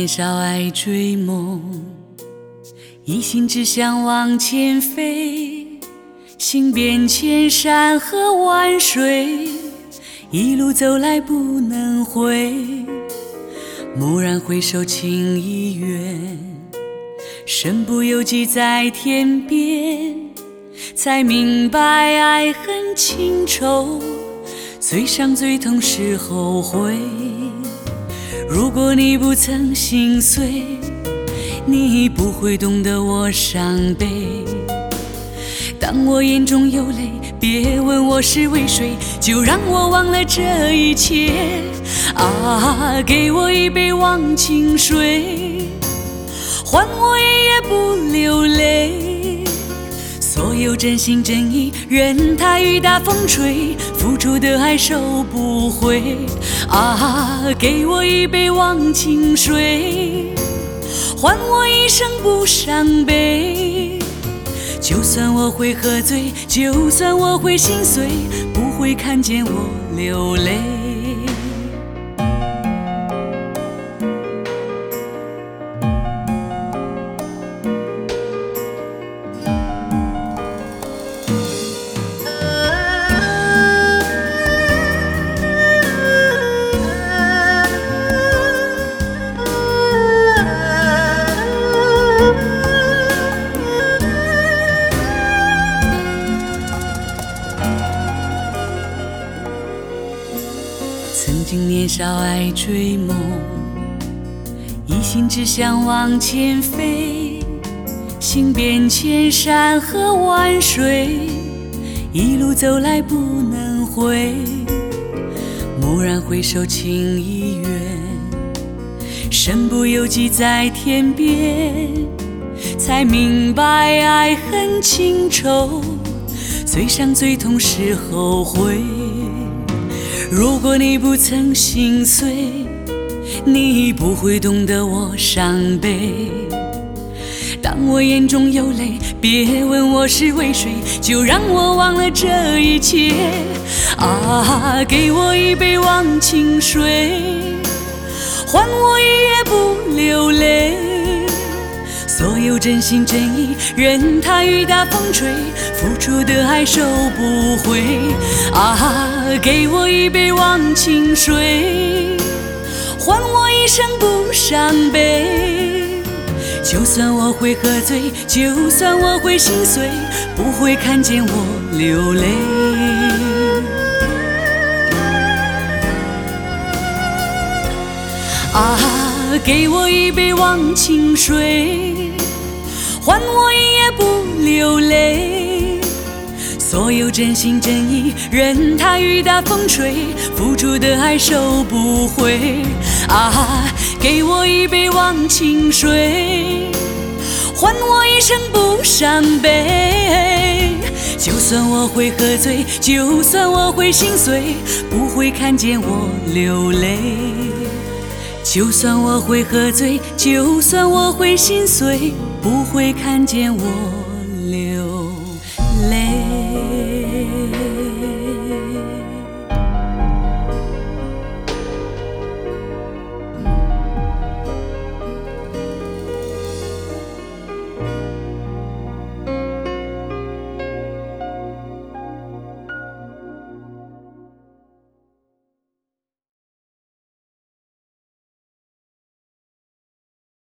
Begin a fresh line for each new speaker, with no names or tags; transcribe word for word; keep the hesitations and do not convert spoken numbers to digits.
年少爱追梦，一心只想往前飞，行遍千山和万水，一路走来不能回。蓦然回首，情已远，身不由己在天边，才明白爱恨情仇，最伤最痛是后悔。如果你不曾心碎，你不会懂得我伤悲。当我眼中有泪，别问我是为谁，就让我忘了这一切。啊，给我一杯忘情水，换我一夜不流泪。所有真心真意，任它雨打风吹，付出的爱收不回。啊，给我一杯忘情水，换我一生不伤悲。就算我会喝醉，就算我会心碎，不会看见我流泪。曾经年少爱追梦，一心只想往前飞，行遍千山和万水，一路走来不能回。蓦然回首，情已远，身不由己在天边，才明白爱恨情仇，最伤最痛是后悔。如果你不曾心碎，你不会懂得我伤悲。当我眼中有泪，别问我是为谁，就让我忘了这一切。啊，给我一杯忘情水，换我一夜不流泪。所有真心真意，任它雨打风吹，付出的爱收不回。啊，给我一杯忘情水，换我一生不伤悲。就算我会喝醉，就算我会心碎，不会看见我流泪。啊，给我一杯忘情水，换我一夜不流泪。所有真心真意，任它雨打风吹，付出的爱收不回。啊，给我一杯忘情水，换我一生不伤悲。就算我会喝醉，就算我会心碎，不会看见我流泪。就算我会喝醉，就算我会心碎，不会看见我